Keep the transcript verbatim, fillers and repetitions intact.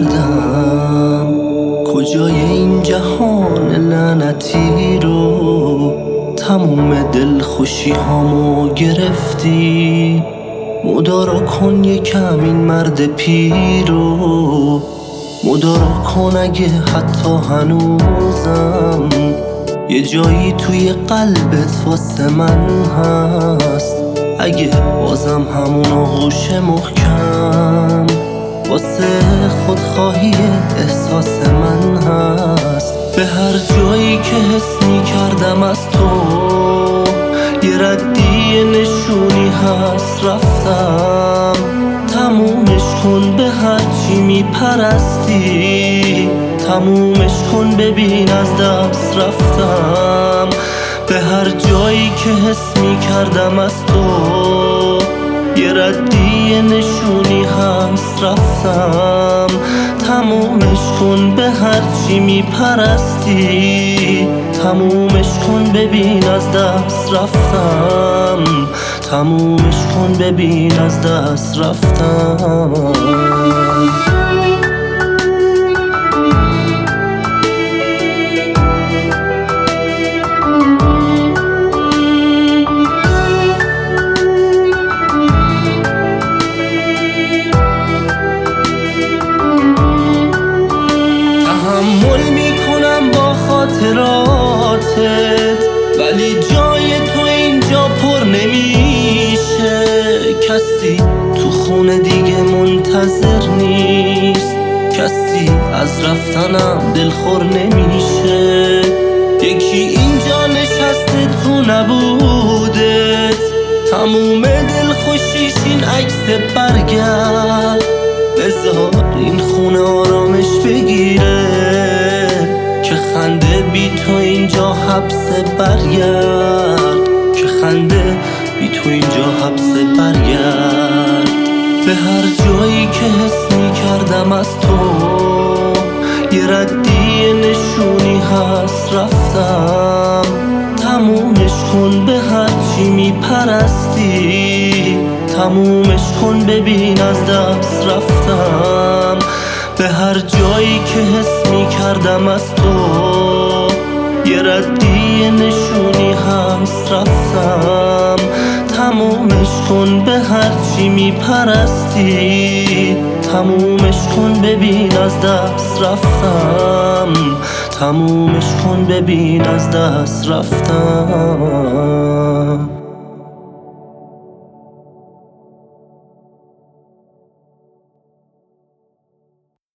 بودم کجای این جهان لعنتی رو، تموم دلخوشی هامو گرفتی. مدارا کن یکم این مرد پیرو، مدارا کن اگه حتی هنوزم یه جایی توی قلبت واسه من هست. اگه بازم همون آغوش محکم واسه خودخواهی احساس من هست. به هر جایی که حس می کردم از تو یه ردی نشونی هست رفتم. تمومش کن به هر چی می پرستی، تمومش کن ببین از دست رفتم. به هر جایی که حس می کردم از تو یه ردی نشونی هست رفتم. تمومش کن به هر چی می پرستی، تمومش کن ببین از دست رفتم. تمومش کن ببین از دست رفتم. تحمل میکنم با خاطراتت، ولی جای تو اینجا پر نمیشه. کسی تو خونه دیگه منتظر نیست، کسی از رفتنم دلخور نمیشه. یکی اینجا نشسته تو نبودت، تموم دلخوشیش این عکس برگرد. بذار این خونه آرامش بگیره که خنده بی تو اینجا حبس برگرد، که خنده بی تو اینجا حبس برگرد. به هر جایی که حس می کردم از تو یه ردی نشونی هست رفتم. تمومش کن به هر چی می پرستی، تمومش کن ببین از دست رفتم. به هر جایی که حس می کردم از تو یه ردی نشونی هست رفتم. تمومش کن به هر چی می پرستی، تمومش کن ببین از دست رفتم. تمومش کن ببین از دست رفتم.